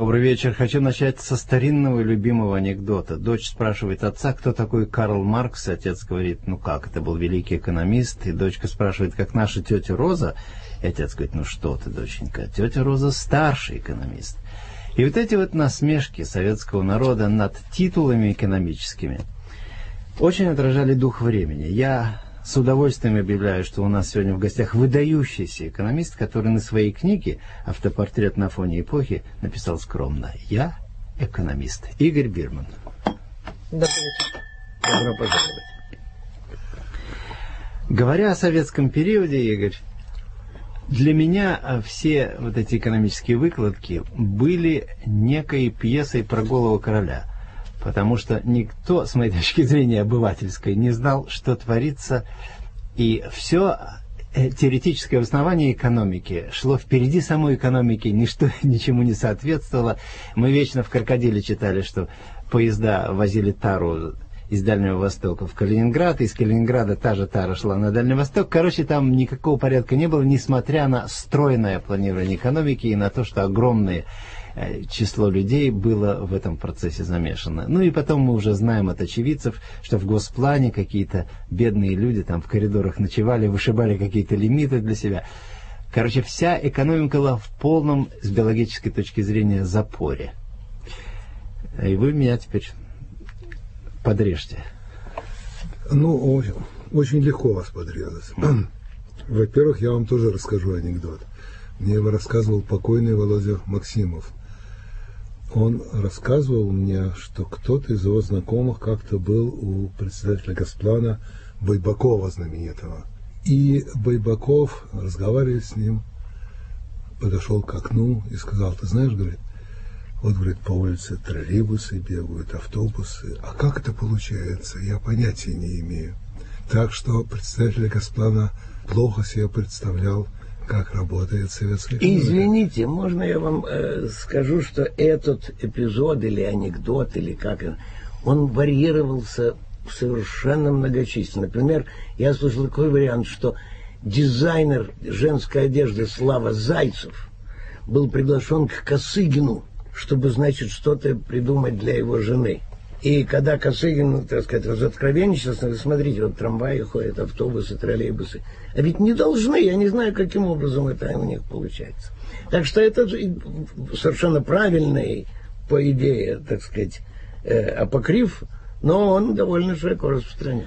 Добрый вечер. Хочу начать со старинного и любимого анекдота. Дочь спрашивает отца, кто такой Карл Маркс. Отец говорит, ну как, это был великий экономист. И дочка спрашивает, как наша тетя Роза. И отец говорит, ну что ты, доченька, тетя Роза старший экономист. И вот эти вот насмешки советского народа над титулами экономическими очень отражали дух времени. Я с удовольствием объявляю, что у нас сегодня в гостях выдающийся экономист, который на своей книге «Автопортрет на фоне эпохи» написал скромно: «Я экономист». Игорь Бирман. Добрый вечер. Добро пожаловать. Говоря о советском периоде, Игорь, для меня все вот эти экономические выкладки были некой пьесой про голову короля. Потому что никто, с моей точки зрения обывательской, не знал, что творится. И все теоретическое основание экономики шло впереди самой экономики, ничто ничему не соответствовало. Мы вечно в «Крокодиле» читали, что поезда возили тару из Дальнего Востока в Калининград, из Калининграда та же тара шла на Дальний Восток. Короче, там никакого порядка не было, несмотря на стройное планирование экономики и на то, что огромные число людей было в этом процессе замешано. Ну и потом мы уже знаем от очевидцев, что в госплане какие-то бедные люди там в коридорах ночевали, вышибали какие-то лимиты для себя. Короче, вся экономика была в полном, с биологической точки зрения, запоре. И вы меня теперь подрежьте. Ну, очень легко вас подрезать. Во-первых, я вам тоже расскажу анекдот. Мне его рассказывал покойный Володя Максимов. Он рассказывал мне, что кто-то из его знакомых как-то был у председателя Госплана Байбакова знаменитого. И Байбаков, разговаривая с ним, подошел к окну и сказал: ты знаешь, говорит, вот, говорит, по улице троллейбусы бегают, автобусы. А как это получается, я понятия не имею. Так что председатель Госплана плохо себе представлял, как работает советская экономика. Извините, можно я вам скажу, что этот эпизод или анекдот, или как он варьировался совершенно многочисленно. Например, я слышал такой вариант, что дизайнер женской одежды Слава Зайцев был приглашен к Косыгину, чтобы, значит, что-то придумать для его жены. И когда Косыгин, так сказать, разоткровенничался, смотрите, вот трамваи ходят, автобусы, троллейбусы. А ведь не должны, я не знаю, каким образом это у них получается. Так что это совершенно правильный, по идее, так сказать, апокриф, но он довольно широко распространен.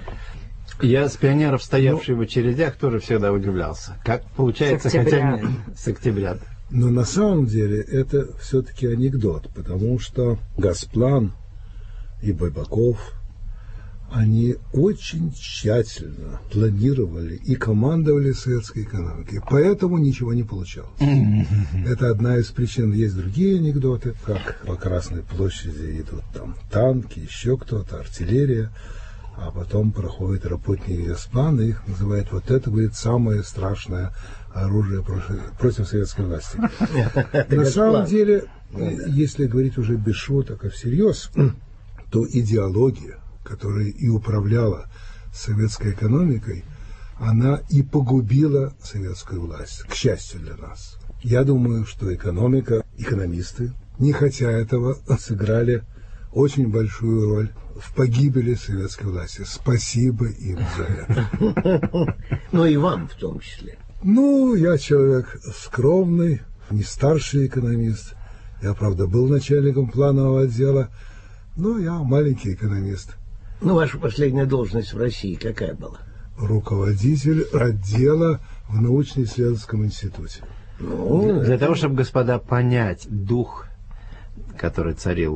Я с пионеров, стоявший в очередях, тоже всегда удивлялся. Как получается, хотя с октября. Но на самом деле это все-таки анекдот, потому что Госплан и Байбаков, они очень тщательно планировали и командовали советской экономикой. Поэтому ничего не получалось. Это одна из причин. Есть другие анекдоты, как по Красной площади идут там танки, еще кто-то, артиллерия, а потом проходят работники Госплана, их называют, вот это, говорит, самое страшное оружие против советской власти. На самом деле, если говорить уже без шуток, а всерьез, то идеология, которая и управляла советской экономикой, она и погубила советскую власть, к счастью для нас. Я думаю, что экономисты, не хотя этого, сыграли очень большую роль в погибели советской власти. Спасибо им за это. Ну и вам в том числе. Ну, я человек скромный, не старший экономист. Я, правда, был начальником планового отдела, но я маленький экономист. Ну, ваша последняя должность в России какая была? Руководитель отдела в научно-исследовательском институте. Для того, чтобы, господа, понять дух, который царил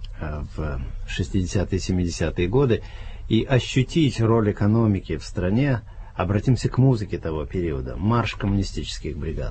в 60-е и 70-е годы, и ощутить роль экономики в стране, обратимся к музыке того периода. Марш коммунистических бригад.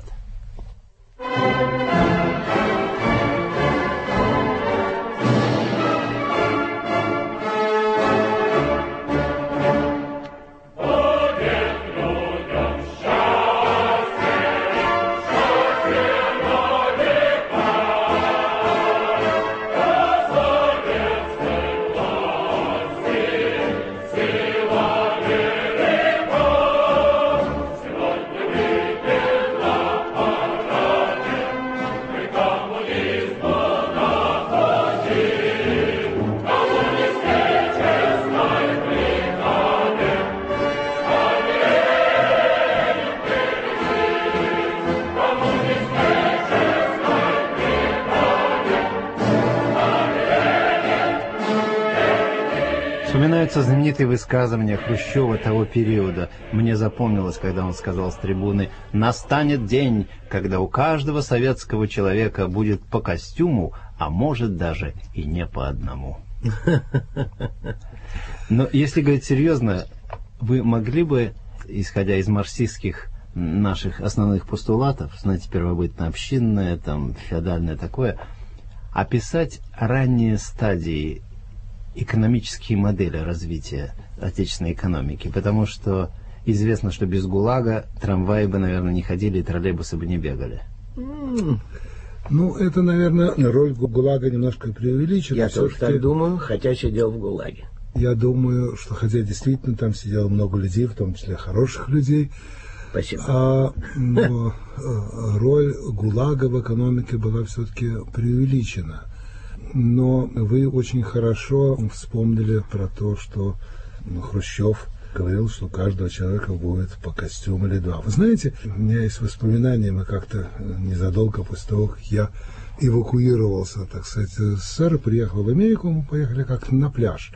вспоминаются знаменитые высказывания Хрущева того периода. Мне запомнилось, когда он сказал с трибуны: «Настанет день, когда у каждого советского человека будет по костюму, а может даже и не по одному». Но если говорить серьезно, вы могли бы, исходя из марксистских наших основных постулатов, знаете, первобытно-общинное, там, феодальное такое, описать ранние стадии, экономические модели развития отечественной экономики? Потому что известно, что без ГУЛАГа трамваи бы, наверное, не ходили, и троллейбусы бы не бегали. Ну, это, наверное, роль ГУЛАГа немножко преувеличена. Я тоже так думаю, хотя сидел в ГУЛАГе. Я думаю, что хотя действительно там сидело много людей, в том числе хороших людей, спасибо. Но роль ГУЛАГа в экономике была все-таки преувеличена. Но вы очень хорошо вспомнили про то, что Хрущев говорил, что у каждого человека будет по костюму или два. Вы знаете, у меня есть воспоминания, мы как-то незадолго после того, как я эвакуировался, так сказать, из СССР, приехал в Америку, мы поехали как-то на пляж.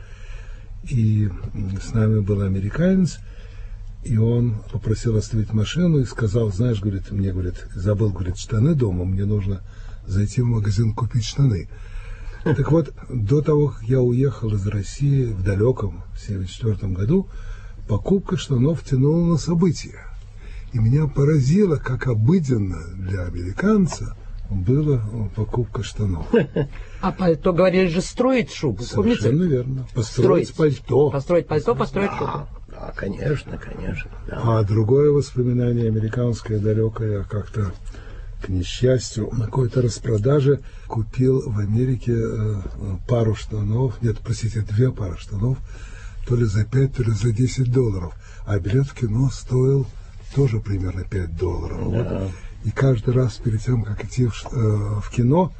И с нами был американец, и он попросил оставить машину и сказал: знаешь, говорит, мне, говорит, забыл, говорит, штаны дома, мне нужно зайти в магазин купить штаны. Так вот, до того, как я уехал из России в далеком 1974 году, покупка штанов тянула на события. И меня поразило, как обыденно для американца была покупка штанов. А пальто, говорили же, строить шубу, помните? Совершенно верно. Построить пальто. Построить пальто, построить шубу. Да, конечно, конечно. Да. А другое воспоминание американское, далекое, я как-то, к несчастью, на какой-то распродаже купил в Америке пару штанов, нет, простите, 2 пары штанов, то ли за 5, то ли за $10. А билет в кино стоил тоже примерно $5. Да. Вот. И каждый раз перед тем, как идти в кино,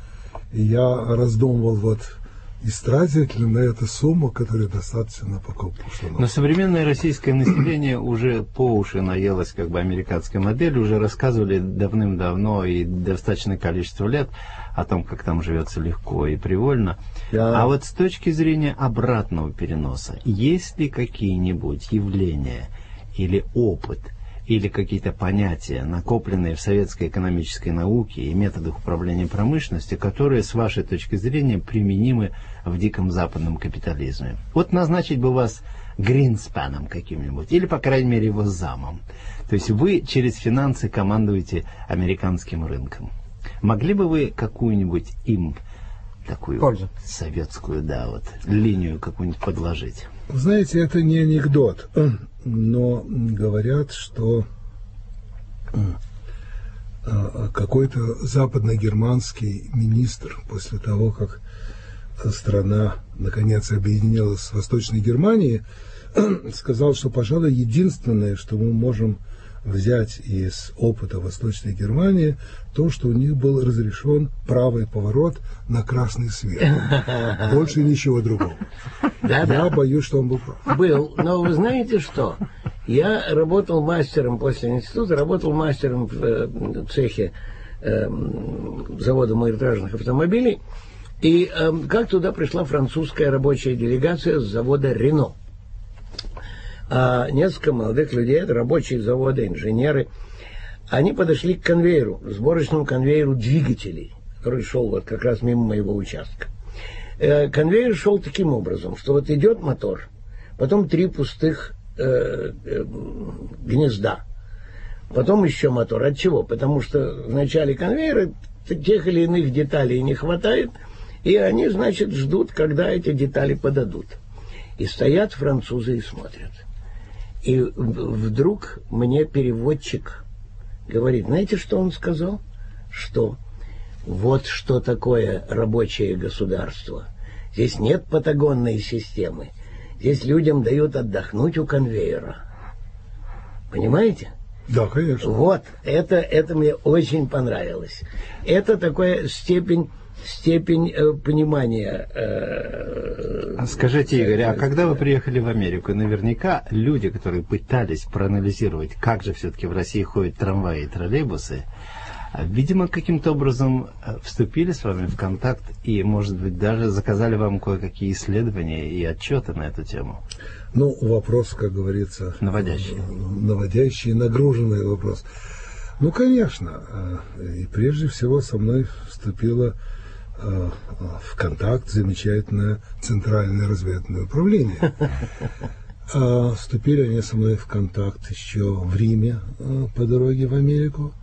я раздумывал, вот, истратить ли на эту сумму, которая достаточно на покупку штанов. Но современное российское население уже по уши наелось как бы американской модели, уже рассказывали давным-давно и достаточное количество лет о том, как там живется легко и привольно. Да. А вот с точки зрения обратного переноса, есть ли какие-нибудь явления или опыт, или какие-то понятия, накопленные в советской экономической науке и методах управления промышленностью, которые, с вашей точки зрения, применимы в диком западном капитализме? Вот назначить бы вас Гринспаном каким-нибудь, или, по крайней мере, его замом. То есть вы через финансы командуете американским рынком. Могли бы вы какую-нибудь им такую советскую, да, вот, линию какую-нибудь подложить? Знаете, это не анекдот, но говорят, что какой-то западногерманский министр после того, как страна наконец объединилась с Восточной Германией, сказал, что, пожалуй, единственное, что мы можем взять из опыта Восточной Германии, то, что у них был разрешен правый поворот на красный свет. Больше ничего другого. Я боюсь, что он был прав. Был. Но вы знаете что? Я работал мастером после института, работал мастером в цехе завода малолитражных автомобилей. И как туда пришла французская рабочая делегация с завода «Рено». Несколько молодых людей, это рабочие завода, инженеры, они подошли к конвейеру, сборочному конвейеру двигателей, который шел вот как раз мимо моего участка. Конвейер шел таким образом, что вот идет мотор, потом 3 пустых гнезда, потом еще мотор. От чего? Потому что в начале конвейера тех или иных деталей не хватает, и они, значит, ждут, когда эти детали подадут. И стоят французы и смотрят. И вдруг мне переводчик говорит: знаете, что он сказал? Что вот что такое рабочее государство. Здесь нет патагонной системы. Здесь людям дают отдохнуть у конвейера. Понимаете? Да, конечно. Вот, это мне очень понравилось. Это такая степень понимания. Скажите, Игорь, а когда вы приехали в Америку, наверняка люди, которые пытались проанализировать, как же все-таки в России ходят трамваи и троллейбусы, Видимо, каким-то образом вступили с вами в контакт и, может быть, даже заказали вам кое-какие исследования и отчеты на эту тему. Ну, вопрос, как говорится... Наводящий, нагруженный вопрос. Ну, конечно. И прежде всего со мной вступило в контакт замечательное Центральное разведывательное управление. Вступили они со мной в контакт еще в Риме по дороге в Америку,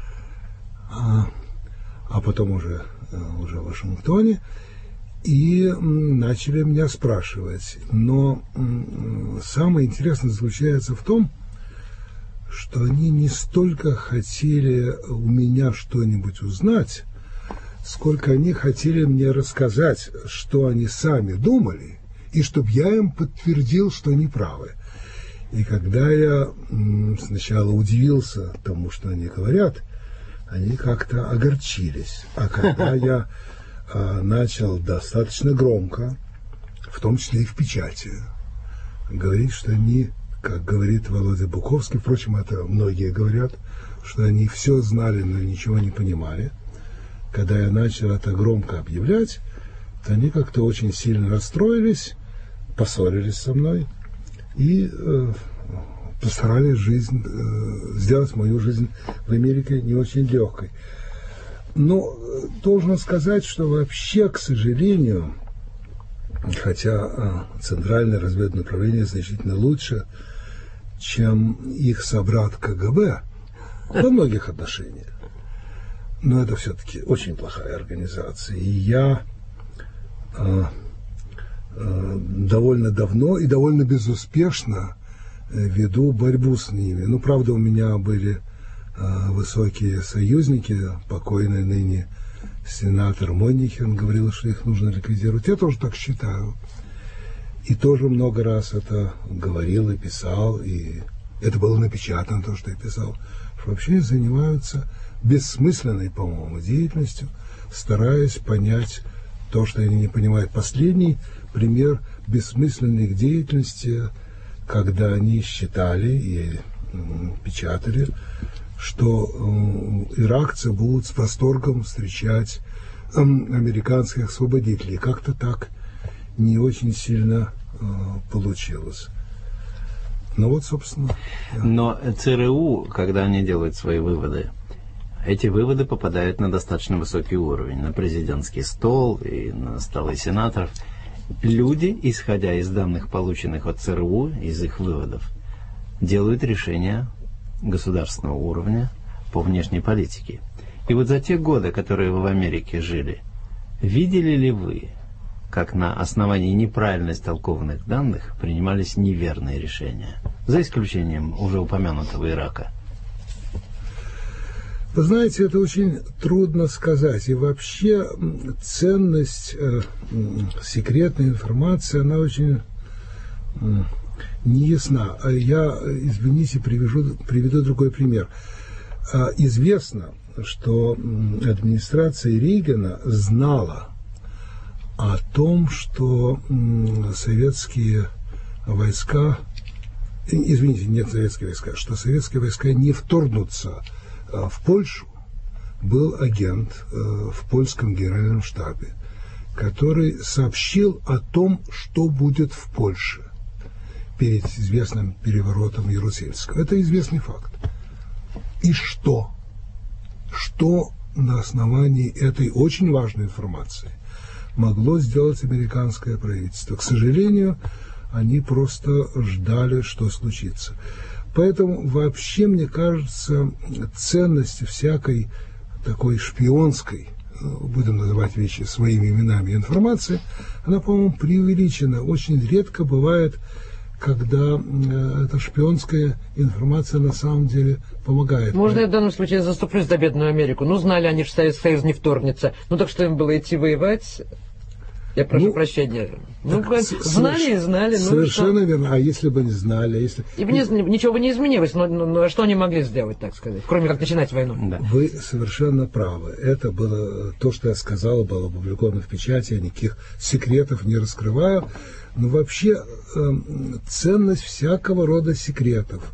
а потом уже в Вашингтоне, и начали меня спрашивать. Но самое интересное заключается в том, что они не столько хотели у меня что-нибудь узнать, сколько они хотели мне рассказать, что они сами думали, и чтобы я им подтвердил, что они правы. И когда я сначала удивился тому, что они говорят, они как-то огорчились. А когда я начал достаточно громко, в том числе и в печати, говорить, что они, как говорит Володя Буковский, впрочем, это многие говорят, что они все знали, но ничего не понимали. Когда я начал это громко объявлять, то они как-то очень сильно расстроились, поссорились со мной и постарались сделать мою жизнь в Америке не очень легкой. Но должен сказать, что вообще, к сожалению, хотя Центральное разведывательное управление значительно лучше, чем их собрат КГБ во многих отношениях, но это все-таки очень плохая организация. И я довольно давно и довольно безуспешно веду борьбу с ними. Ну, правда, у меня были высокие союзники, покойный ныне сенатор Мойнихен говорил, что их нужно ликвидировать. Я тоже так считаю. И тоже много раз это говорил и писал, и это было напечатано, то, что я писал, что вообще занимаются бессмысленной, по-моему, деятельностью, стараясь понять то, что они не понимают. Последний пример бессмысленной деятельности, когда они считали и печатали, что иракцы будут с восторгом встречать американских освободителей. Как-то так не очень сильно получилось. Ну вот, собственно. Но ЦРУ, когда они делают свои выводы, эти выводы попадают на достаточно высокий уровень, на президентский стол и на столы сенаторов. Люди, исходя из данных, полученных от ЦРУ, из их выводов, делают решения государственного уровня по внешней политике. И вот за те годы, которые вы в Америке жили, видели ли вы, как на основании неправильно истолкованных данных принимались неверные решения, за исключением уже упомянутого Ирака? Вы знаете, это очень трудно сказать. И вообще ценность секретной информации, она очень неясна. Я, извините, приведу другой пример. Известно, что администрация Рейгана знала о том, что советские войска, извините, нет советские войска, что советские войска не вторгнутся в Польшу. Был агент в польском генеральном штабе, который сообщил о том, что будет в Польше перед известным переворотом Ярусельского. Это известный факт. И что? Что на основании этой очень важной информации могло сделать американское правительство? К сожалению, они просто ждали, что случится. Поэтому вообще, мне кажется, ценность всякой такой шпионской, будем называть вещи своими именами, информации, она, по-моему, преувеличена. Очень редко бывает, когда эта шпионская информация на самом деле помогает. Можно я в данном случае заступлюсь за бедную Америку? Ну, знали они, что Советский Союз не вторгнется. Ну, так что им было идти воевать? Я прошу прощения. Ну, знали. Совершенно верно. А если бы не знали? И ничего бы не изменилось. Но что они могли сделать, так сказать, кроме как начинать войну? Да. Вы совершенно правы. Это было то, что я сказал, было опубликовано в печати. Я никаких секретов не раскрываю. Но вообще ценность всякого рода секретов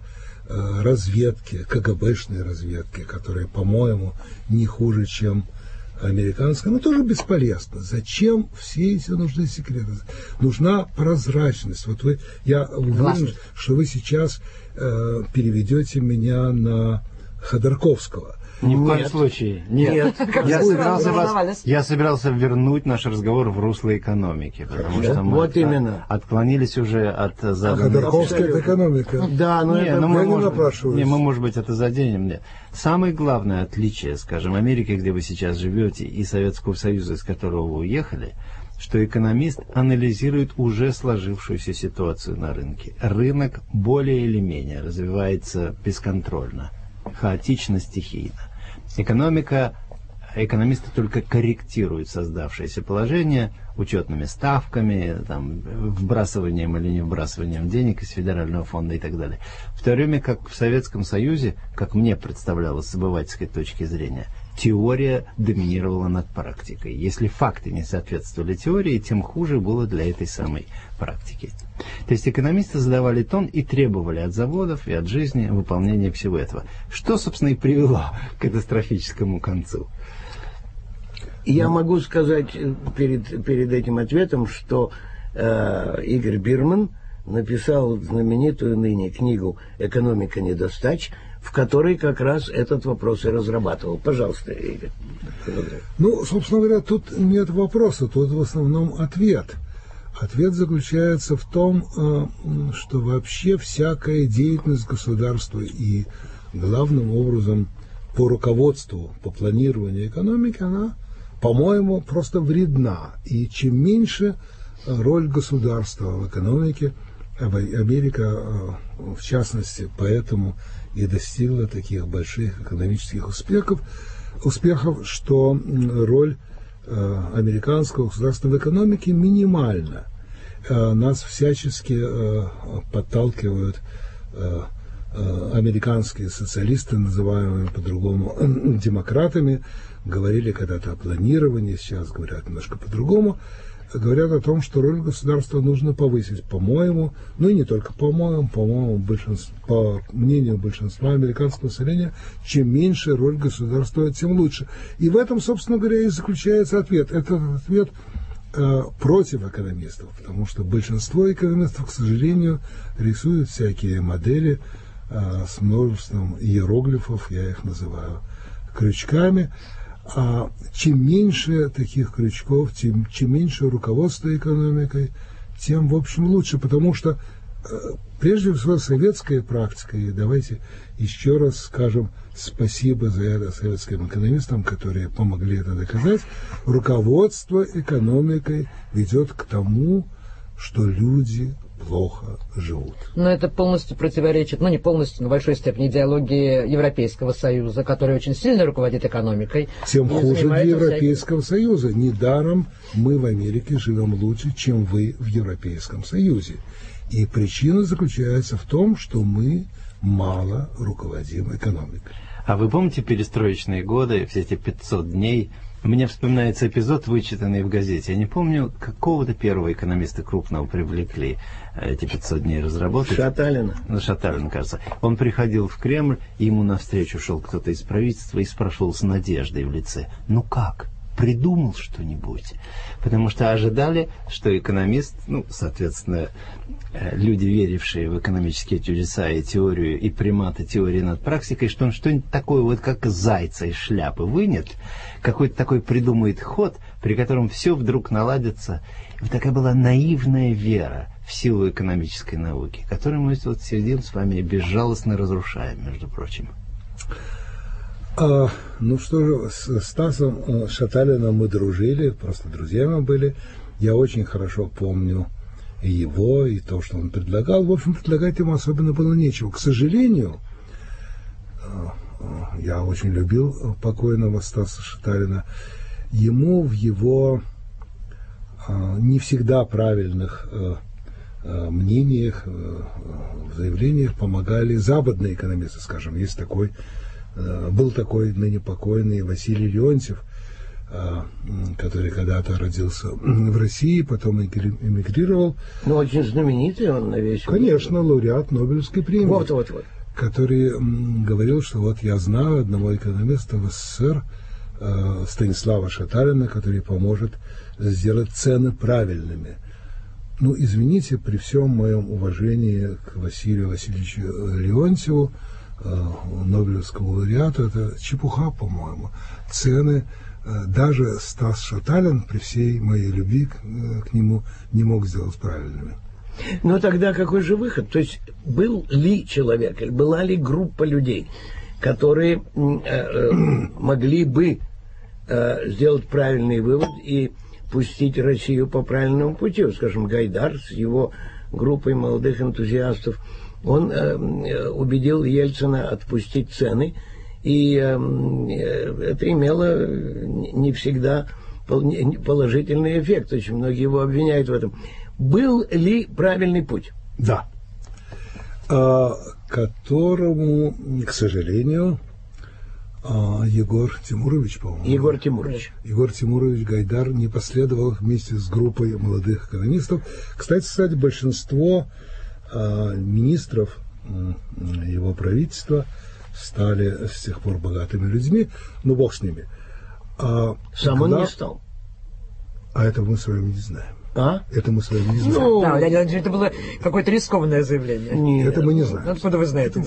разведки, КГБшной разведки, которая, по-моему, не хуже, чем американская, но тоже бесполезно. Зачем все эти нужны секреты? Нужна прозрачность. Вот я уверен, что вы сейчас переведете меня на Ходорковского. Ни в коем случае. Нет. Я собирался вернуть наш разговор в русло экономики, потому что мы отклонились уже от заданной... Ходорковская – это экономика. Да, но это я не напрашиваюсь. Мы, может быть, это заденем. Нет. Самое главное отличие, скажем, Америки, где вы сейчас живете, и Советского Союза, из которого вы уехали, что экономист анализирует уже сложившуюся ситуацию на рынке. Рынок более или менее развивается бесконтрольно, хаотично, стихийно. Экономисты только корректируют создавшееся положение учетными ставками, там, вбрасыванием или не вбрасыванием денег из федерального фонда и так далее. В то время как в Советском Союзе, как мне представлялось с обывательской точки зрения, теория доминировала над практикой. Если факты не соответствовали теории, тем хуже было для этой самой практики. То есть экономисты задавали тон и требовали от заводов и от жизни выполнения всего этого. Что, собственно, и привело к катастрофическому концу. Я могу сказать перед этим ответом, что Игорь Бирман написал знаменитую ныне книгу «Экономика недостач», в которой как раз этот вопрос и разрабатывал. Пожалуйста, Игорь. Ну, собственно говоря, тут нет вопроса, тут в основном ответ. Ответ заключается в том, что вообще всякая деятельность государства и главным образом по руководству, по планированию экономики, она, по-моему, просто вредна. И чем меньше роль государства в экономике, Америка, в частности, поэтому и достигла таких больших экономических успехов, что роль американского государства в экономике минимальна. Нас всячески подталкивают американские социалисты, называемые по-другому демократами, говорили когда-то о планировании, сейчас говорят немножко по-другому, говорят о том, что роль государства нужно повысить, по-моему, ну и не только по-моему, по мнению большинства американского населения, чем меньше роль государства, тем лучше. И в этом, собственно говоря, и заключается ответ. Этот ответ против экономистов, потому что большинство экономистов, к сожалению, рисуют всякие модели с множеством иероглифов, я их называю крючками. А чем меньше таких крючков, чем меньше руководства экономикой, тем, в общем, лучше, потому что, прежде всего, советская практика, и давайте еще раз скажем спасибо за это советским экономистам, которые помогли это доказать, руководство экономикой ведет к тому, что люди плохо живут. Но это полностью противоречит, не полностью, но в большой степени идеологии Европейского Союза, который очень сильно руководит экономикой. Тем хуже для Европейского Союза. Недаром мы в Америке живем лучше, чем вы в Европейском Союзе. И причина заключается в том, что мы мало руководим экономикой. А вы помните перестроечные годы, все эти 500 дней? У меня вспоминается эпизод, вычитанный в газете. Я не помню, какого-то первого экономиста крупного привлекли эти 500 дней разработать. Шаталина. Шаталин, кажется. Он приходил в Кремль, и ему навстречу шел кто-то из правительства и спрашивал с надеждой в лице: «Ну как? Придумал что-нибудь?» Потому что ожидали, что экономист, соответственно, люди, верившие в экономические чудеса и теорию, и приматы теории над практикой, что он что-нибудь такое, вот как зайца из шляпы вынет, какой-то такой придумает ход, при котором все вдруг наладится. И вот такая была наивная вера в силу экономической науки, которую мы вот сидим с вами и безжалостно разрушаем, между прочим. Что же, с Стасом Шаталиным мы дружили, просто друзьями были. Я очень хорошо помню и его, и то, что он предлагал. В общем, предлагать ему особенно было нечего. К сожалению, я очень любил покойного Стаса Шаталина. Ему в его не всегда правильных мнениях, в заявлениях помогали западные экономисты, скажем. Был такой ныне покойный Василий Леонтьев, который когда-то родился в России, потом эмигрировал. Очень знаменитый он на весь мир. Конечно, лауреат Нобелевской премии. Вот. который говорил, что вот я знаю одного экономиста в СССР, Станислава Шаталина, который поможет сделать цены правильными. Ну, извините, при всем моем уважении к Василию Васильевичу Леонтьеву, Нобелевскому лауреату, это чепуха, по-моему. Цены, даже Стас Шаталин, при всей моей любви к нему, не мог сделать правильными. Но тогда какой же выход? То есть был ли человек, или была ли группа людей, которые могли бы сделать правильный вывод и пустить Россию по правильному пути? Скажем, Гайдар с его группой молодых энтузиастов, он убедил Ельцина отпустить цены, и это имело не всегда положительный эффект. Очень многие его обвиняют в этом. Был ли правильный путь? Да. Которому, к сожалению, Егор Тимурович, по-моему. Егор Тимурович Гайдар не последовал вместе с группой молодых экономистов. Кстати, большинство министров его правительства стали с тех пор богатыми людьми, но бог с ними. Сам он не стал. А этого мы с вами не знаем. Это мы с вами не знаем. Ну, да, это было какое-то рискованное заявление. Нет, это мы не знаем. Откуда вы знаете?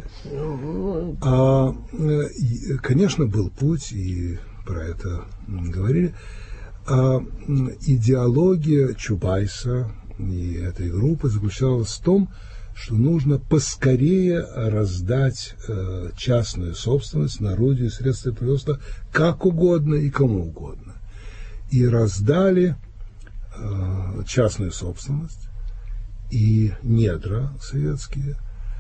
Конечно, был путь, и про это говорили. Идеология Чубайса и этой группы заключалась в том, что нужно поскорее раздать частную собственность, народе и средства производства как угодно и кому угодно. И раздали частную собственность и недра советские,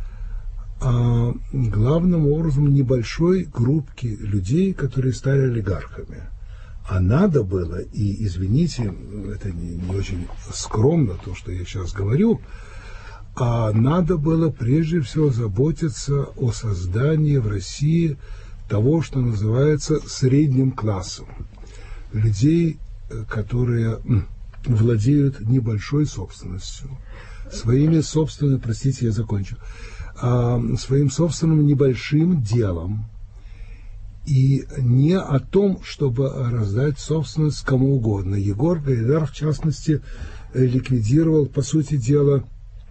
главным образом небольшой группке людей, которые стали олигархами. А надо было, и, извините, это не очень скромно, то, что я сейчас говорю, а надо было прежде всего заботиться о создании в России того, что называется средним классом. Людей, которые владеют небольшой собственностью, своими собственными, простите, я закончу, своим собственным небольшим делом, и не о том, чтобы раздать собственность кому угодно. Егор Гайдар, в частности, ликвидировал, по сути дела,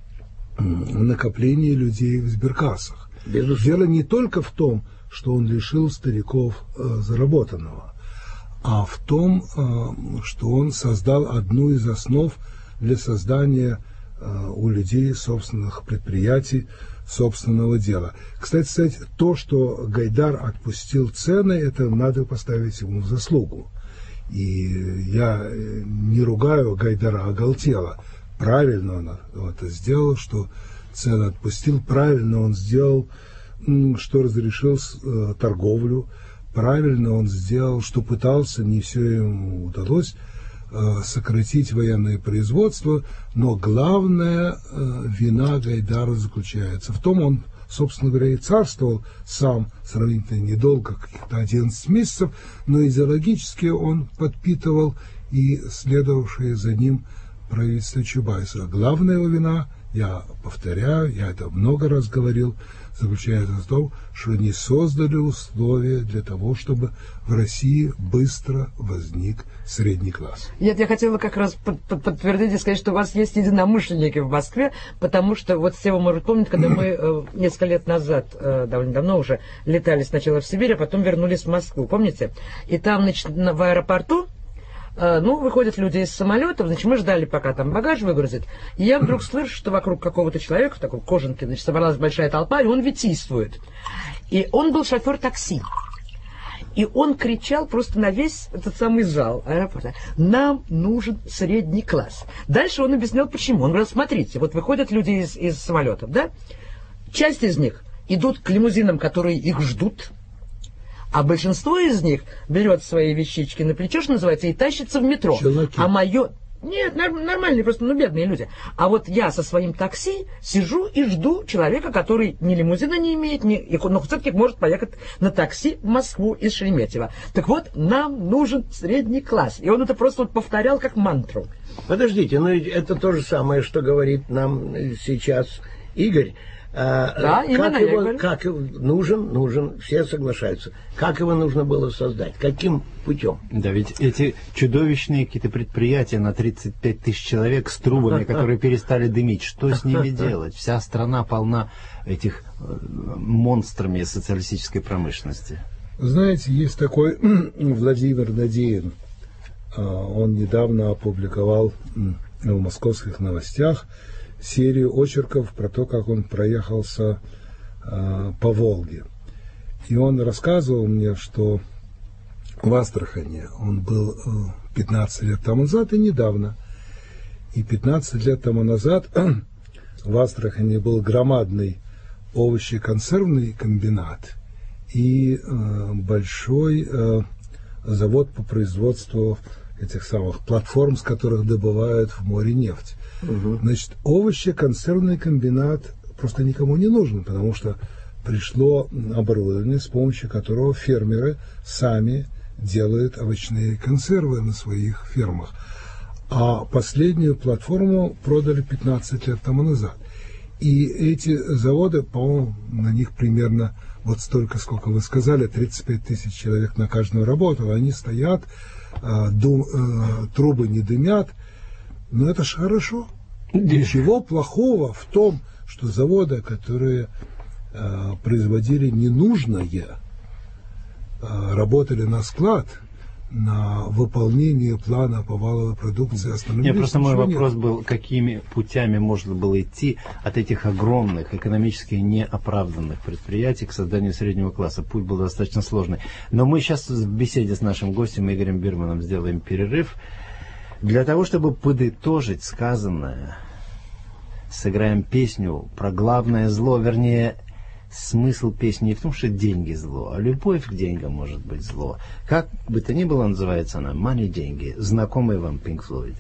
накопление людей в сберкассах. Дело не только в том, что он лишил стариков заработанного, а в том, что он создал одну из основ для создания у людей собственных предприятий, собственного дела. Кстати, то, что Гайдар отпустил цены, это надо поставить ему в заслугу. И я не ругаю Гайдара оголтело. Правильно он это сделал, что цены отпустил. Правильно он сделал, что разрешил торговлю. Правильно он сделал, что пытался, не все ему удалось, сократить военное производство, но главная вина Гайдара заключается в том, он, собственно говоря, и царствовал сам сравнительно недолго, каких-то 11 месяцев, но идеологически он подпитывал и следовавшее за ним правительство Чубайса. Главная его вина, я повторяю, я это много раз говорил, заключается в том, что не создали условия для того, чтобы в России быстро возник средний класс. Нет, я хотела как раз подтвердить и сказать, что у вас есть единомышленники в Москве, потому что вот все вы, может, помнить, когда мы несколько лет назад, довольно давно уже, летали сначала в Сибирь, а потом вернулись в Москву, помните? И там, значит, в аэропорту, выходят люди из самолетов, значит, мы ждали, пока там багаж выгрузят, и я вдруг слышу, что вокруг какого-то человека, в такой кожанке, значит, собралась большая толпа, и он витийствует. И он был шофер такси. И он кричал просто на весь этот самый зал аэропорта: нам нужен средний класс. Дальше он объяснял, почему. Он говорил: смотрите, вот выходят люди из самолетов, да? Часть из них идут к лимузинам, которые их ждут, а большинство из них берет свои вещички на плечо, что называется, и тащится в метро. Челноки. А мое... Нет, нормальные, просто, бедные люди. А вот я со своим такси сижу и жду человека, который ни лимузина не имеет, но все-таки может поехать на такси в Москву из Шереметьево. Так вот, нам нужен средний класс. И он это просто повторял как мантру. Подождите, но это то же самое, что говорит нам сейчас Игорь. именно, нужен, все соглашаются. Как его нужно было создать? Каким путем? Да, ведь эти чудовищные какие-то предприятия на 35 тысяч человек с трубами, которые перестали дымить, что с ними делать? Вся страна полна этих монстрами социалистической промышленности. Знаете, есть такой Владимир Надеин. Он недавно опубликовал в «Московских новостях» серию очерков про то, как он проехался по Волге. И он рассказывал мне, что в Астрахани он был 15 лет тому назад и недавно. И 15 лет тому назад в Астрахани был громадный овощеконсервный комбинат и большой завод по производству этих самых платформ, с которых добывают в море нефть. Значит, овощеконсервный комбинат просто никому не нужен, потому что пришло оборудование, с помощью которого фермеры сами делают овощные консервы на своих фермах. А последнюю платформу продали 15 лет тому назад. И эти заводы, по-моему, на них примерно вот столько, сколько вы сказали, 35 тысяч человек на каждую работу. Они стоят, трубы не дымят. Но это же хорошо. Ничего плохого в том, что заводы, которые производили ненужное, работали на склад, на выполнение плана по валовой продукции остановились. Нет, просто мой вопрос был, какими путями можно было идти от этих огромных, экономически неоправданных предприятий к созданию среднего класса. Путь был достаточно сложный. Но мы сейчас в беседе с нашим гостем Игорем Бирманом сделаем перерыв. Для того, чтобы подытожить сказанное, сыграем песню про главное зло, вернее, смысл песни не в том, что деньги зло, а любовь к деньгам может быть зло. Как бы то ни было, называется она «Money, деньги». Знакомый вам Pink Floyd.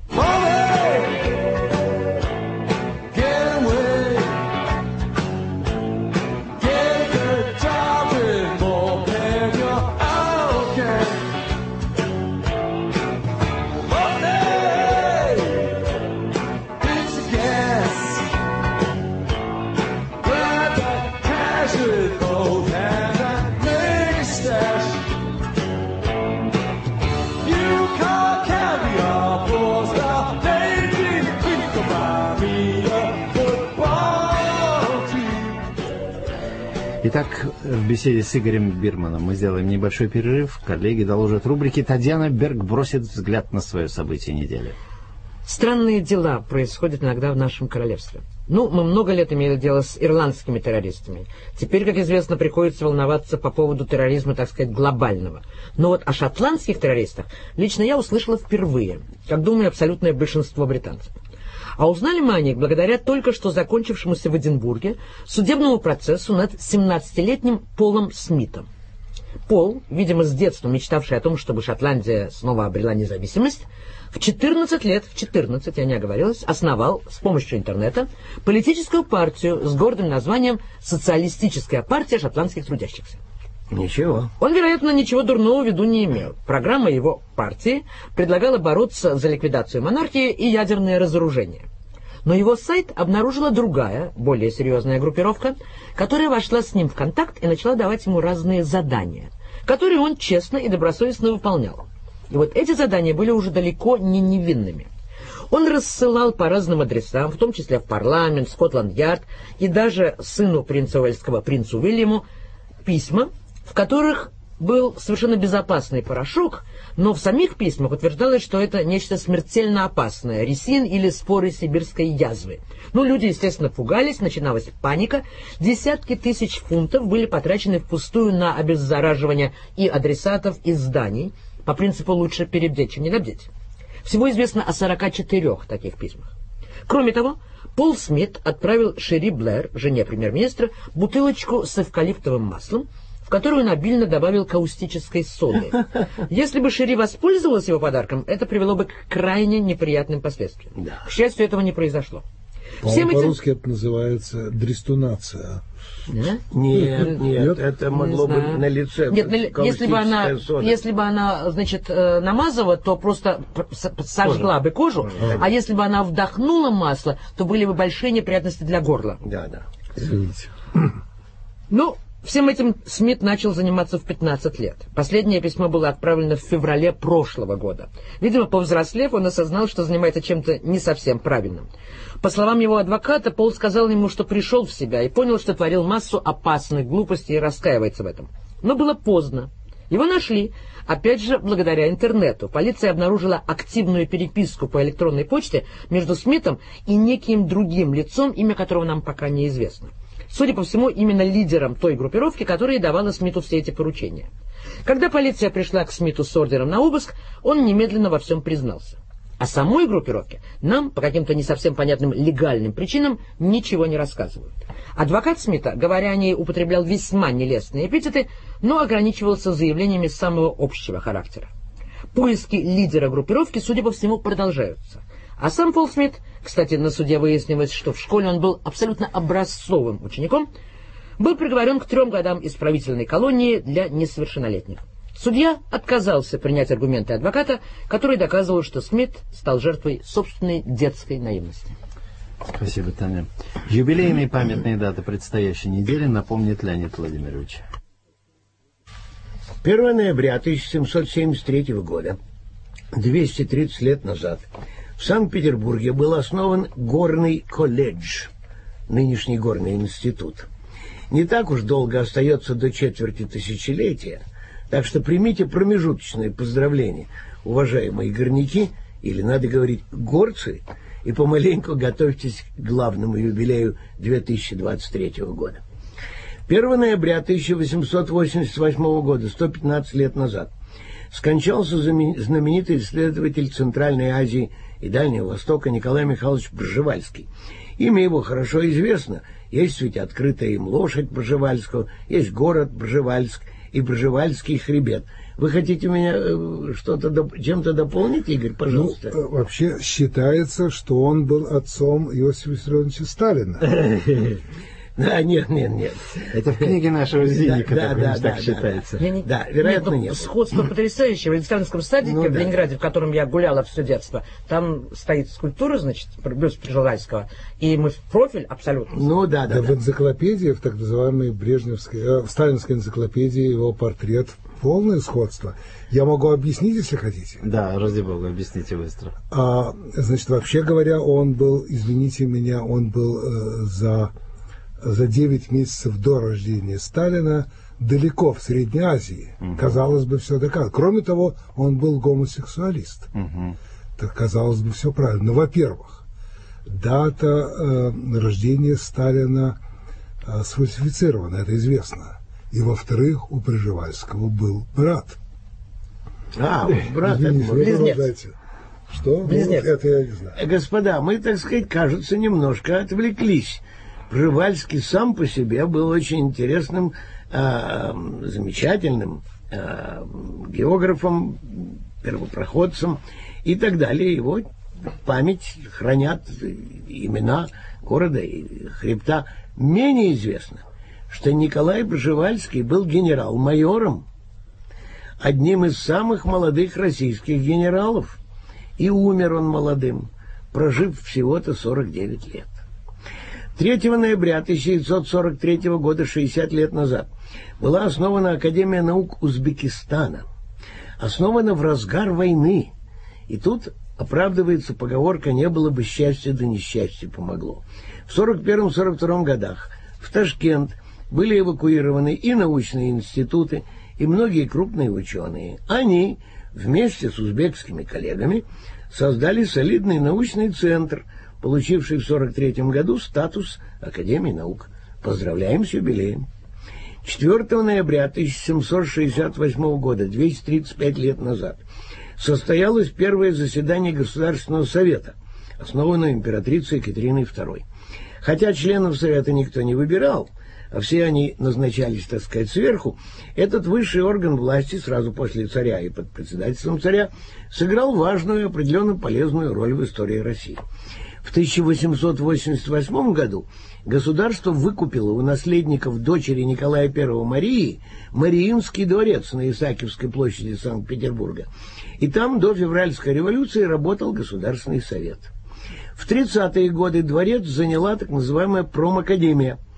Итак, в беседе с Игорем Бирманом мы сделаем небольшой перерыв. Коллеги доложат рубрики. Татьяна Берг бросит взгляд на свое событие недели. Странные дела происходят иногда в нашем королевстве. Мы много лет имели дело с ирландскими террористами. Теперь, как известно, приходится волноваться по поводу терроризма, так сказать, глобального. Но вот о шотландских террористах лично я услышала впервые, как, думаю, абсолютное большинство британцев. А узнали мы о них благодаря только что закончившемуся в Эдинбурге судебному процессу над 17-летним Полом Смитом. Пол, видимо, с детства мечтавший о том, чтобы Шотландия снова обрела независимость, в 14 лет, я не оговорилась, основал с помощью интернета политическую партию с гордым названием «Социалистическая партия шотландских трудящихся». Ничего. Он, вероятно, ничего дурного в виду не имел. Программа его партии предлагала бороться за ликвидацию монархии и ядерное разоружение. Но его сайт обнаружила другая, более серьезная группировка, которая вошла с ним в контакт и начала давать ему разные задания, которые он честно и добросовестно выполнял. И вот эти задания были уже далеко не невинными. Он рассылал по разным адресам, в том числе в парламент, Скотланд-Ярд и даже сыну принца Уэльского, принцу Уильяму, письма, в которых был совершенно безопасный порошок, но в самих письмах утверждалось, что это нечто смертельно опасное, рисин или споры сибирской язвы. Люди, естественно, пугались, начиналась паника, десятки тысяч фунтов были потрачены впустую на обеззараживание и адресатов, и зданий, по принципу «лучше перебдеть, чем недобдеть». Всего известно о 44 таких письмах. Кроме того, Пол Смит отправил Шери Блэр, жене премьер-министра, бутылочку с эвкалиптовым маслом, в которую он обильно добавил каустической соды. Если бы Шери воспользовалась его подарком, это привело бы к крайне неприятным последствиям. Да. К счастью, этого не произошло. По-русски это называется дрестунация. Да? Нет, это могло быть на лице. Нет, если бы она, значит, намазала, то просто сожгла бы кожу, а если бы она вдохнула масло, то были бы большие неприятности для горла. Да. Извините. Ну, всем этим Смит начал заниматься в 15 лет. Последнее письмо было отправлено в феврале прошлого года. Видимо, повзрослев, он осознал, что занимается чем-то не совсем правильным. По словам его адвоката, Пол сказал ему, что пришел в себя и понял, что творил массу опасных глупостей и раскаивается в этом. Но было поздно. Его нашли, опять же, благодаря интернету. Полиция обнаружила активную переписку по электронной почте между Смитом и неким другим лицом, имя которого нам пока неизвестно. Судя по всему, именно лидером той группировки, которая давала Смиту все эти поручения. Когда полиция пришла к Смиту с ордером на обыск, он немедленно во всем признался. О самой группировке нам, по каким-то не совсем понятным легальным причинам, ничего не рассказывают. Адвокат Смита, говоря о ней, употреблял весьма нелестные эпитеты, но ограничивался заявлениями самого общего характера. Поиски лидера группировки, судя по всему, продолжаются. А сам Пол Смит, кстати, на суде выяснилось, что в школе он был абсолютно образцовым учеником, был приговорен к 3 годам исправительной колонии для несовершеннолетних. Судья отказался принять аргументы адвоката, который доказывал, что Смит стал жертвой собственной детской наивности. Спасибо, Таня. Юбилейные памятные даты предстоящей недели напомнит Леонид Владимирович. 1 ноября 1773 года, 230 лет назад, в Санкт-Петербурге был основан Горный колледж, нынешний Горный институт. Не так уж долго остается до четверти тысячелетия, так что примите промежуточные поздравления, уважаемые горняки, или, надо говорить, горцы, и помаленьку готовьтесь к главному юбилею 2023 года. 1 ноября 1888 года, 115 лет назад, скончался знаменитый исследователь Центральной Азии и Дальнего Востока Николай Михайлович Пржевальский. Имя его хорошо известно. Есть ведь открытая им лошадь Пржевальского, есть город Пржевальск и Пржевальский хребет. Вы хотите меня чем-то дополнить, Игорь, пожалуйста? Ну, вообще считается, что он был отцом Иосифа Виссарионовича Сталина. Да, нет. Это в книге нашего Зиника так считается. Да, вероятно, нет. Сходство потрясающее. В Александровском садике в Ленинграде, в котором я гуляла все детство, там стоит скульптура, значит, бюст Пржевальского, и мы в профиль абсолютно. Ну да. В энциклопедии, в так называемой брежневской, в сталинской энциклопедии его портрет полное сходство. Я могу объяснить, если хотите. Да, ради бога, объясните быстро. Значит, вообще говоря, он был, извините меня, он был за 9 месяцев до рождения Сталина далеко в Средней Азии. Казалось бы, все доказано. Кроме того, он был гомосексуалист. Так, казалось бы, все правильно. Но, во-первых, дата рождения Сталина сфальсифицирована, это известно. И, во-вторых, у Пржевальского был брат. Брат, близнец. Что? Близнец. Это я не знаю. Господа, мы, так сказать, кажется, немножко отвлеклись. Пржевальский сам по себе был очень интересным, замечательным географом, первопроходцем и так далее. Его память хранят имена города и хребта. Менее известно, что Николай Пржевальский был генерал-майором, одним из самых молодых российских генералов. И умер он молодым, прожив всего-то 49 лет. 3 ноября 1943 года, 60 лет назад, была основана Академия наук Узбекистана. Основана в разгар войны. И тут оправдывается поговорка «не было бы счастья, да несчастье помогло». В 1941-1942 годах в Ташкент были эвакуированы и научные институты, и многие крупные ученые. Они вместе с узбекскими коллегами создали солидный научный центр, получивший в 1943 году статус Академии наук. Поздравляем с юбилеем. 4 ноября 1768 года, 235 лет назад, состоялось первое заседание Государственного совета, основанное императрицей Екатериной II. Хотя членов совета никто не выбирал, а все они назначались, так сказать, сверху, этот высший орган власти сразу после царя и под председательством царя сыграл важную и определенно полезную роль в истории России. В 1888 году государство выкупило у наследников дочери Николая I Марии Мариинский дворец на Исаакиевской площади Санкт-Петербурга. И там до февральской революции работал Государственный совет. В 30-е годы дворец заняла так называемая промакадемия.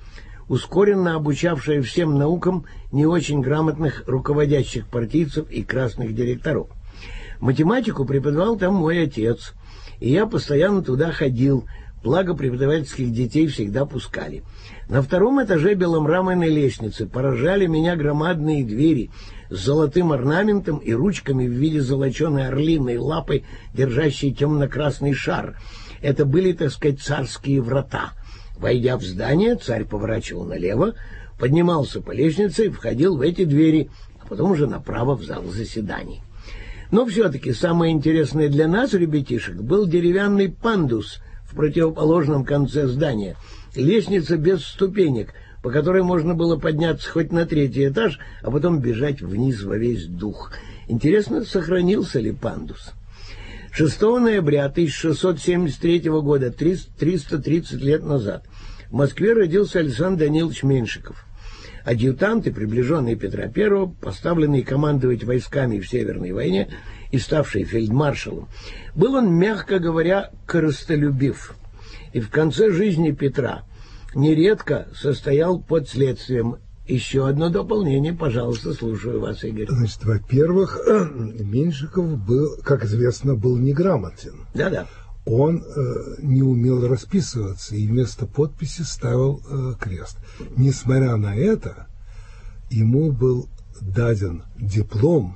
ускоренно обучавшая всем наукам не очень грамотных руководящих партийцев и красных директоров. Математику преподавал там мой отец, и я постоянно туда ходил, благо преподавательских детей всегда пускали. На втором этаже беломраморной лестницы поражали меня громадные двери с золотым орнаментом и ручками в виде золоченой орлиной лапы, держащей темно-красный шар. Это были, так сказать, царские врата. Войдя в здание, царь поворачивал налево, поднимался по лестнице и входил в эти двери, а потом уже направо в зал заседаний. Но все-таки самое интересное для нас, ребятишек, был деревянный пандус в противоположном конце здания. Лестница без ступенек, по которой можно было подняться хоть на 3-й этаж, а потом бежать вниз во весь дух. Интересно, сохранился ли пандус? 6 ноября 1673 года, 330 лет назад, в Москве родился Александр Данилович Меньшиков. Адъютант и приближенный Петра I, поставленный командовать войсками в Северной войне и ставший фельдмаршалом. Был он, мягко говоря, корыстолюбив. И в конце жизни Петра нередко состоял под следствием. Еще одно дополнение, пожалуйста, слушаю вас, Игорь. Значит, во-первых, Меньшиков был, как известно, был неграмотен. Да-да. Он не умел расписываться и вместо подписи ставил крест. Несмотря на это, ему был даден диплом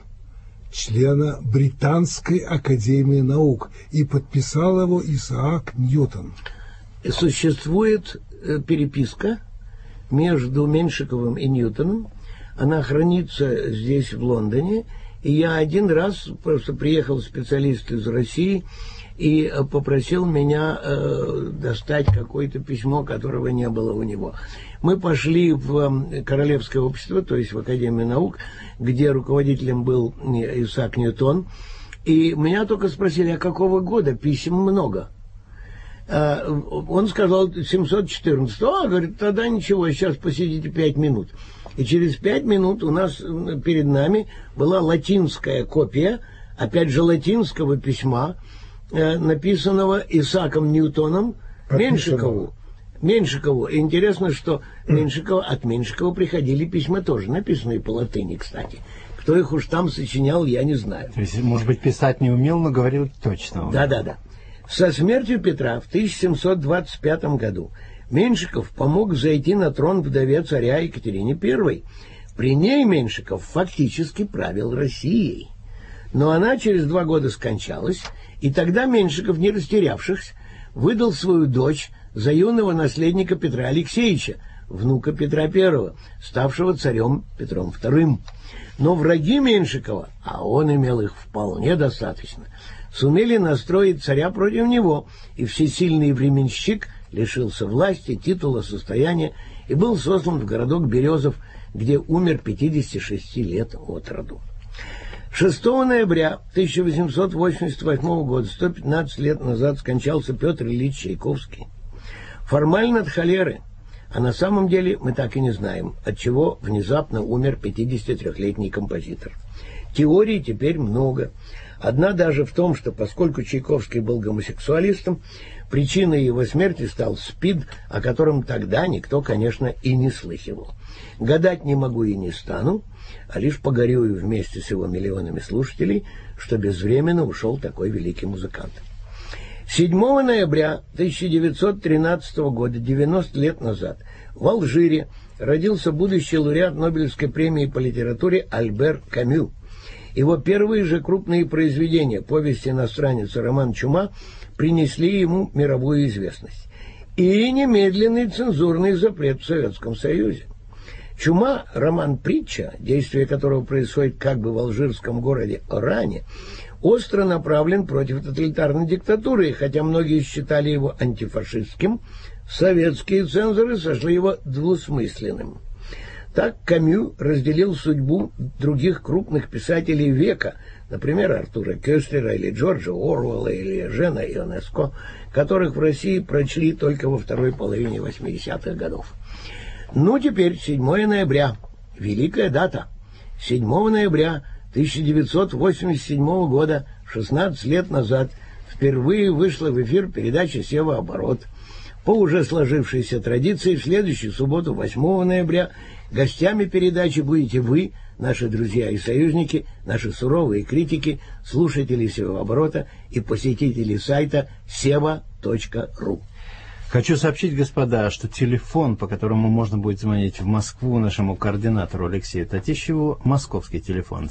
члена Британской академии наук, и подписал его Исаак Ньютон. Существует переписка между Меньшиковым и Ньютоном. Она хранится здесь, в Лондоне. И я один раз просто приехал специалист из России и попросил меня достать какое-то письмо, которого не было у него. Мы пошли в Королевское общество, то есть в Академию наук, где руководителем был Исаак Ньютон. И меня только спросили, а какого года? Писем много. Он сказал 714. Говорит, тогда ничего, сейчас посидите 5 минут. И через 5 минут у нас перед нами была латинская копия, опять же, латинского письма, написанного Исааком Ньютоном Меньшикову. И интересно, что от Меньшикова приходили письма тоже, написанные по латыни, кстати. Кто их уж там сочинял, я не знаю. То есть, может быть, писать не умел, но говорил точно. Да. Со смертью Петра в 1725 году Меньшиков помог взойти на трон вдове царя Екатерине I. При ней Меньшиков фактически правил Россией. Но она через 2 года скончалась, и тогда Меньшиков, не растерявшись, выдал свою дочь за юного наследника Петра Алексеевича, внука Петра I, ставшего царем Петром II. Но враги Меньшикова, а он имел их вполне достаточно, сумели настроить царя против него, и всесильный временщик лишился власти, титула, состояния и был сослан в городок Березов, где умер 56 лет от роду. 6 ноября 1888 года, 115 лет назад, скончался Петр Ильич Чайковский. Формально от холеры, а на самом деле мы так и не знаем, от чего внезапно умер 53-летний композитор. Теорий теперь много. Одна даже в том, что поскольку Чайковский был гомосексуалистом, причиной его смерти стал СПИД, о котором тогда никто, конечно, и не слыхивал. Гадать не могу и не стану, а лишь погорюю вместе с его миллионами слушателей, что безвременно ушел такой великий музыкант. 7 ноября 1913 года, 90 лет назад, в Алжире родился будущий лауреат Нобелевской премии по литературе Альбер Камю. Его первые же крупные произведения, повесть иностранец и роман «Чума», принесли ему мировую известность. И немедленный цензурный запрет в Советском Союзе. «Чума» — роман-притча, действие которого происходит как бы в алжирском городе Оране, остро направлен против тоталитарной диктатуры, и хотя многие считали его антифашистским, советские цензоры сочли его двусмысленным. Так Камю разделил судьбу других крупных писателей века, например, Артура Кёстлера или Джорджа Оруэлла или Жена Ионеско, которых в России прочли только во второй половине 80-х годов. Ну, теперь 7 ноября. Великая дата. 7 ноября 1987 года, 16 лет назад, впервые вышла в эфир передача «Севооборот». По уже сложившейся традиции, в следующую субботу, 8 ноября, гостями передачи будете вы, наши друзья и союзники, наши суровые критики, слушатели всего оборота и посетители сайта seva.ru. Хочу сообщить, господа, что телефон, по которому можно будет звонить в Москву нашему координатору Алексею Татищеву, московский телефон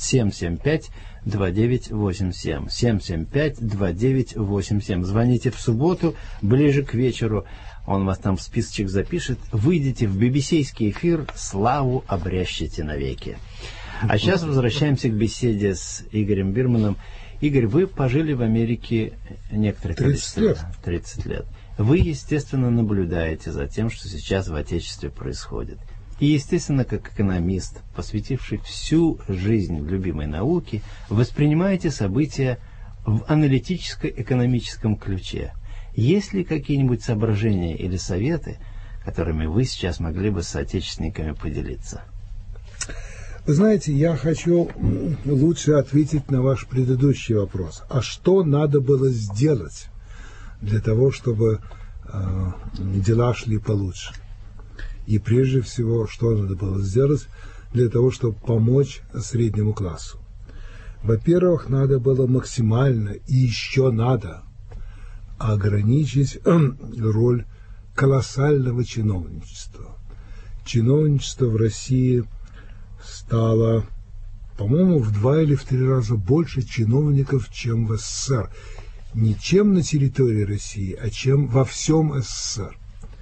775-2987. 775-2987. Звоните в субботу, ближе к вечеру. Он вас там в списочек запишет. Выйдите в BBC-ский эфир, славу обрящите навеки. А сейчас возвращаемся к беседе с Игорем Бирманом. Игорь, вы пожили в Америке некоторое количество лет. 30 лет. Вы, естественно, наблюдаете за тем, что сейчас в Отечестве происходит. И, естественно, как экономист, посвятивший всю жизнь в любимой науке, воспринимаете события в аналитическо-экономическом ключе. Есть ли какие-нибудь соображения или советы, которыми вы сейчас могли бы с соотечественниками поделиться? Вы знаете, я хочу лучше ответить на ваш предыдущий вопрос. А что надо было сделать для того, чтобы дела шли получше? И прежде всего, что надо было сделать для того, чтобы помочь среднему классу? Во-первых, надо было максимально, и еще надо, ограничить роль колоссального чиновничества. Чиновничество в России стало, по-моему, в 2 или в 3 раза больше чиновников, чем в СССР. Не чем на территории России, а чем во всем СССР.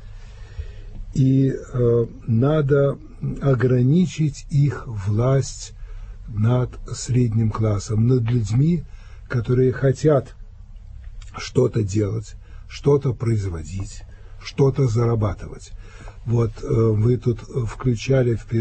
И надо ограничить их власть над средним классом, над людьми, которые хотят что-то делать, что-то производить, что-то зарабатывать. Вот вы тут включали в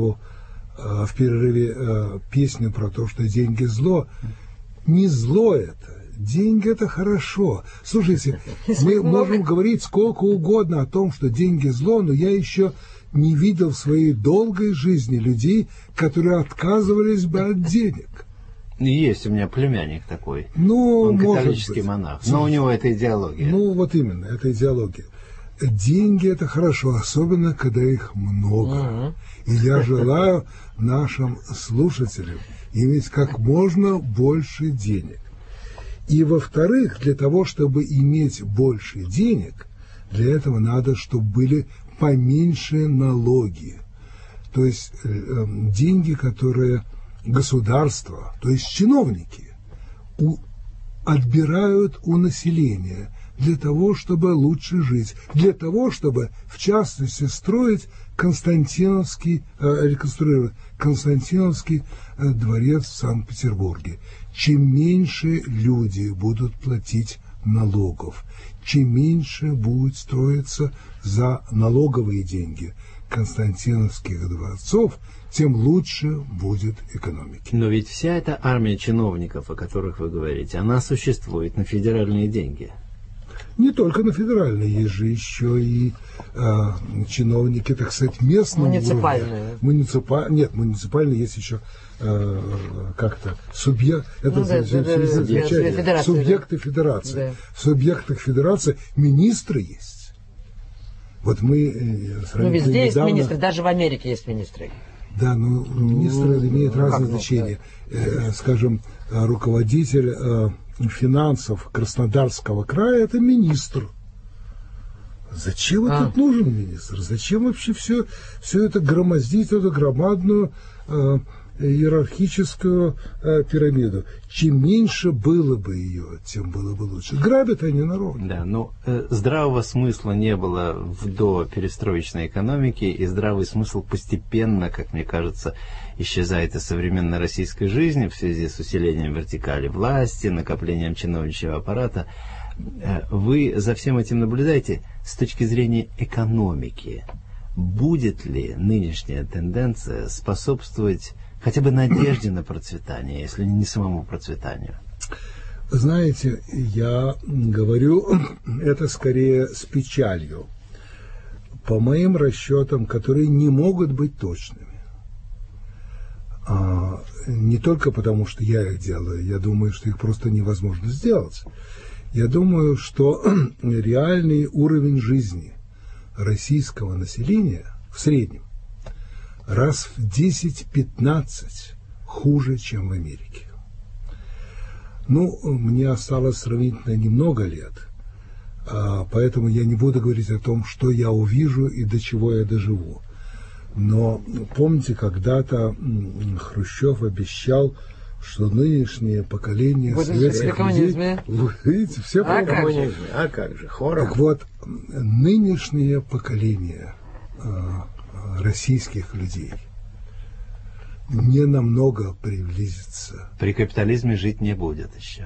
перерыве песню про то, что деньги зло. Не зло это. Деньги – это хорошо. Слушайте, мы можем говорить сколько угодно о том, что деньги – зло, но я еще не видел в своей долгой жизни людей, которые отказывались бы от денег. Есть у меня племянник такой. Ну, он католический монах, но у него это идеология. Ну, вот именно, это идеология. Деньги – это хорошо, особенно, когда их много. И я желаю нашим слушателям иметь как можно больше денег. И, во-вторых, для того, чтобы иметь больше денег, для этого надо, чтобы были поменьше налоги. То есть деньги, которые государство, то есть чиновники, отбирают у населения для того, чтобы лучше жить, для того, чтобы, в частности, строить реконструировать Константиновский дворец в Санкт-Петербурге. Чем меньше люди будут платить налогов, чем меньше будет строиться за налоговые деньги константиновских дворцов, тем лучше будет экономика. Но ведь вся эта армия чиновников, о которых вы говорите, она существует на федеральные деньги. Не только на федеральные, есть же еще и чиновники, так сказать, местного муниципальные. уровня. Муниципальные есть еще как-то субъекты федерации. Да. В субъектах федерации министры есть. Вот мы везде есть министры, даже в Америке есть министры. Да, но министры имеют разные значения. Да. Скажем, руководитель финансов Краснодарского края – это министр. Зачем этот нужен министр? Зачем вообще все это громоздить, эту громадную иерархическую пирамиду? Чем меньше было бы ее, тем было бы лучше. Грабят они народ. Да, но здравого смысла не было в доперестроечной экономике, и здравый смысл постепенно, как мне кажется, исчезает из современной российской жизни в связи с усилением вертикали власти, накоплением чиновничьего аппарата. Вы за всем этим наблюдаете с точки зрения экономики. Будет ли нынешняя тенденция способствовать хотя бы надежде на процветание, если не самому процветанию? Знаете, я говорю это скорее с печалью. По моим расчетам, которые не могут быть точными. Не только потому, что я их делаю, я думаю, что их просто невозможно сделать. Я думаю, что реальный уровень жизни российского населения в среднем раз в 10-15 хуже, чем в Америке. Ну, мне осталось сравнительно немного лет, поэтому я не буду говорить о том, что я увижу и до чего я доживу. Но помните, когда-то Хрущев обещал, что нынешнее поколение советских людей... Вы видите, все коммунизме. А как же, хором. Так вот, нынешнее поколение российских людей не намного приблизится. При капитализме жить не будет еще.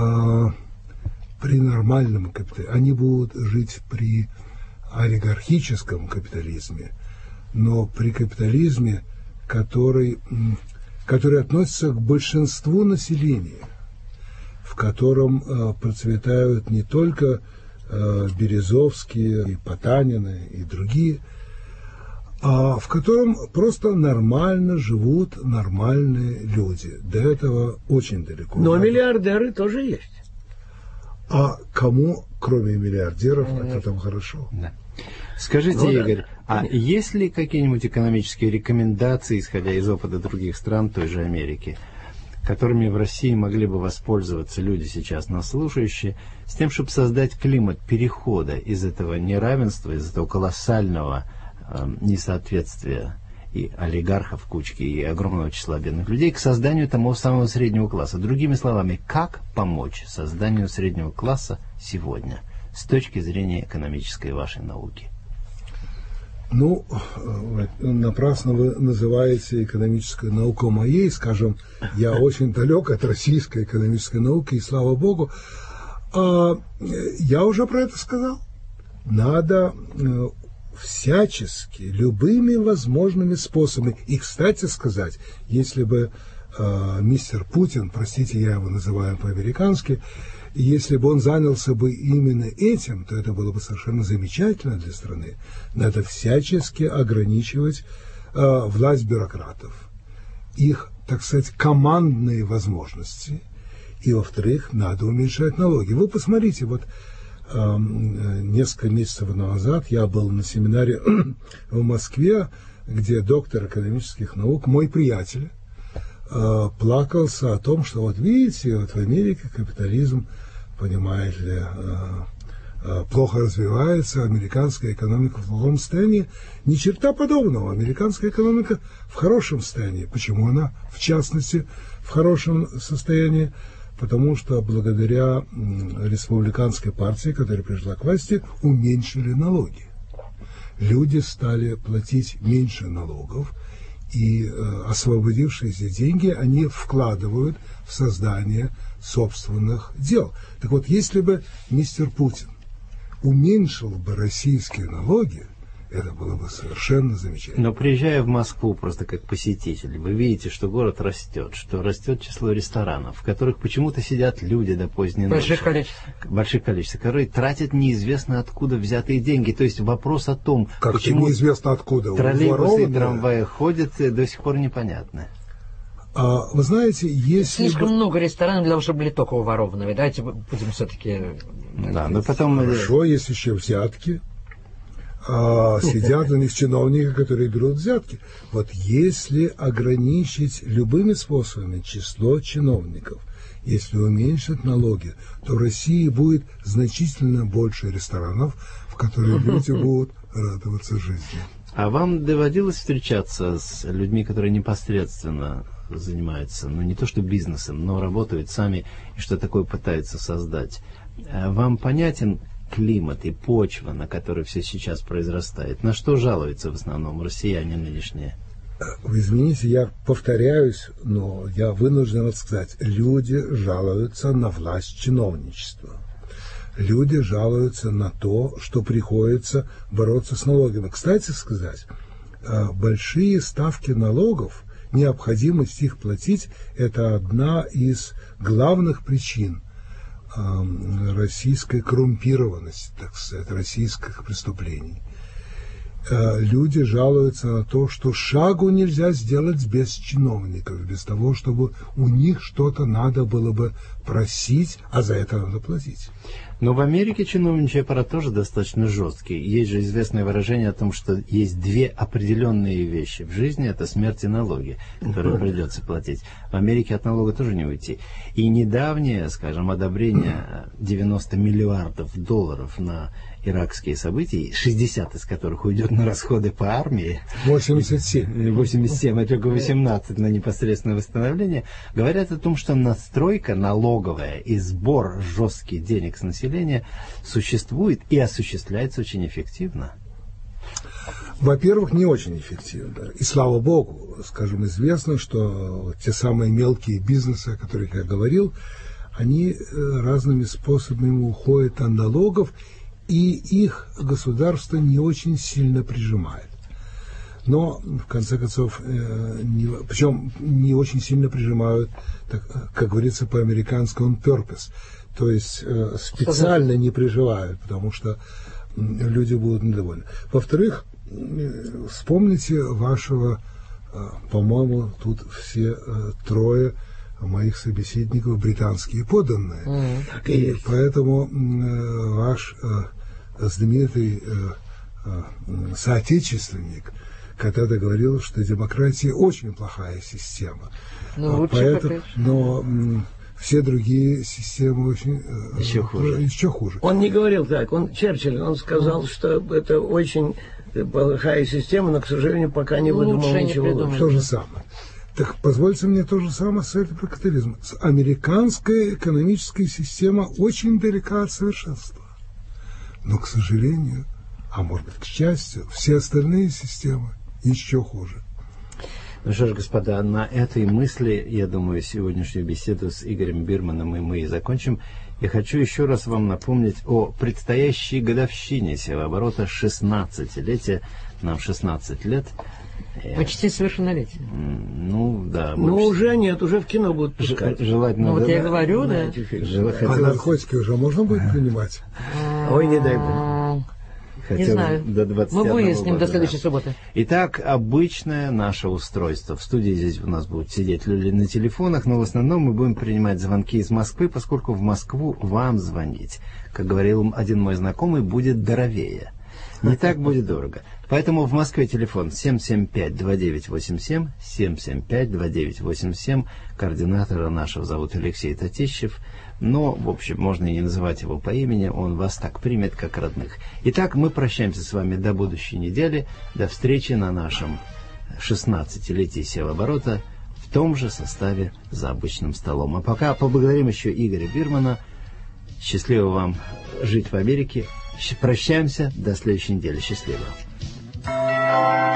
При нормальном капитализме. Они будут жить при олигархическом капитализме, но при капитализме, который относится к большинству населения, в котором процветают не только Березовские, и Потанины, и другие, а в котором просто нормально живут нормальные люди. До этого очень далеко. Но миллиардеры тоже есть. А кому, кроме миллиардеров, это там хорошо? Да. Скажите, Игорь, а есть ли какие-нибудь экономические рекомендации, исходя из опыта других стран, той же Америки, которыми в России могли бы воспользоваться люди, сейчас нас слушающие, с тем, чтобы создать климат перехода из этого неравенства, из этого колоссального несоответствия и олигархов кучки, и огромного числа бедных людей, к созданию того самого среднего класса? Другими словами, как помочь созданию среднего класса сегодня с точки зрения экономической вашей науки? Ну, напрасно вы называете экономической наукой моей, скажем, я очень далек от российской экономической науки, и слава богу. Я уже про это сказал. Надо всячески, любыми возможными способами. И, кстати сказать, если бы мистер Путин, простите, я его называю по-американски, если бы он занялся бы именно этим, то это было бы совершенно замечательно для страны. Надо всячески ограничивать власть бюрократов, их, так сказать, командные возможности. И, во-вторых, надо уменьшать налоги. Вы посмотрите, вот несколько месяцев назад я был на семинаре в Москве, где доктор экономических наук, мой приятель, плакался о том, что вот видите, вот в Америке капитализм, понимаете ли, плохо развивается, американская экономика в плохом состоянии. Ни черта подобного. Американская экономика в хорошем состоянии. Почему она, в частности, в хорошем состоянии? Потому что благодаря республиканской партии, которая пришла к власти, уменьшили налоги. Люди стали платить меньше налогов, и освободившиеся деньги они вкладывают в создание собственных дел. Так вот, если бы мистер Путин уменьшил бы российские налоги, это было бы совершенно замечательно. Но приезжая в Москву просто как посетитель, вы видите, что город растет, что растет число ресторанов, в которых почему-то сидят люди до поздней ночи. Больших количеств, которые тратят неизвестно откуда взятые деньги. То есть вопрос о том, как почему неизвестно откуда троллейбусы и трамваи ходят, до сих пор непонятно. Вы знаете, если... Слишком много ресторанов для того, чтобы были только уворованными. Давайте будем все-таки... Да, но потом... Хорошо, есть еще взятки. Сидят у них чиновники, которые берут взятки. Вот если ограничить любыми способами число чиновников, если уменьшить налоги, то в России будет значительно больше ресторанов, в которых люди будут радоваться жизни. А вам доводилось встречаться с людьми, которые непосредственно занимаются, ну не то что бизнесом, но работают сами и что такое пытаются создать? Вам понятен климат и почва, на которой все сейчас произрастает? На что жалуются в основном россияне нынешние? Вы извините, я повторяюсь, но я вынужден это сказать. Люди жалуются на власть чиновничества. Люди жалуются на то, что приходится бороться с налогами. Кстати сказать, большие ставки налогов, необходимость их платить, это одна из главных причин российской коррумпированности, так сказать, российских преступлений. люди жалуются на то, что шагу нельзя сделать без чиновников, без того, чтобы у них что-то надо было бы просить, а за это надо платить. Но в Америке чиновничий аппарат тоже достаточно жесткий. Есть же известное выражение о том, что есть две определенные вещи в жизни. Это смерть и налоги, которые придется платить. В Америке от налога тоже не уйти. И недавнее, скажем, одобрение 90 миллиардов долларов на иракские события, 60 из которых уйдет на расходы по армии. 87, а только 18 на непосредственное восстановление, говорят о том, что настройка налоговая и сбор жестких денег с населения существует и осуществляется очень эффективно. Во-первых, не очень эффективно. И слава богу, скажем, известно, что те самые мелкие бизнесы, о которых я говорил, они разными способами уходят от налогов, и их государство не очень сильно прижимает. Но, в конце концов, причем не очень сильно прижимают, так, как говорится по-американски, on purpose. То есть специально не прижимают, потому что люди будут недовольны. Во-вторых, вспомните вашего, по-моему, тут все трое моих собеседников британские подданные. И поэтому ваш знаменитый соотечественник когда-то говорил, что демократия очень плохая система. Но все другие системы очень еще хуже. Он не говорил так. Черчилль, он сказал, что это очень плохая система, но, к сожалению, пока не выдумал ничего лучше. То же самое. Так позвольте мне то же самое с этим капитализмом. Американская экономическая система очень далека от совершенства. Но, к сожалению, а может быть, к счастью, все остальные системы еще хуже. Ну что ж, господа, на этой мысли, я думаю, сегодняшнюю беседу с Игорем Бирманом мы и закончим. Я хочу еще раз вам напомнить о предстоящей годовщине севооборота, 16-летия. Нам 16 лет. Почти совершеннолетие. Ну, да. Но уже нет, уже в кино будут пускать. Желательно. Ну, вот я и говорю, да. А наркотики уже можно будет принимать? Ой, не дай бог. Не знаю. До 21 Мы выясним года, до следующей субботы. Итак, обычное наше устройство. В студии здесь у нас будут сидеть люди на телефонах, но в основном мы будем принимать звонки из Москвы, поскольку в Москву вам звонить, как говорил один мой знакомый, будет дорогее. Не так будет дорого. Поэтому в Москве телефон 775-2987, 775-2987. Координатора нашего зовут Алексей Татищев. Но, в общем, можно и не называть его по имени, он вас так примет, как родных. Итак, мы прощаемся с вами до будущей недели, до встречи на нашем 16-летии севооборота в том же составе за обычным столом. А пока поблагодарим еще Игоря Бирмана. Счастливо вам жить в Америке. Прощаемся до следующей недели. Счастливо.